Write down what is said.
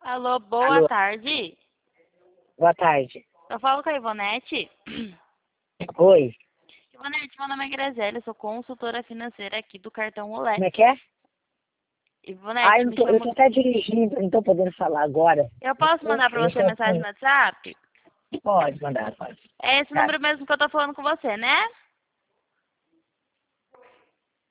Alô, boa Alô, tarde. boa tarde. Eu falo com a Ivonete. Oi, Ivonete, meu nome é Graziela, eu sou consultora financeira aqui do cartão Olé. como é que é? Ivonete, me Eu chamo... tô até dirigindo, não tô podendo falar agora. Eu posso mandar pra você mensagem no WhatsApp? Pode mandar, pode. É esse Tá. número mesmo que eu tô falando com você, né?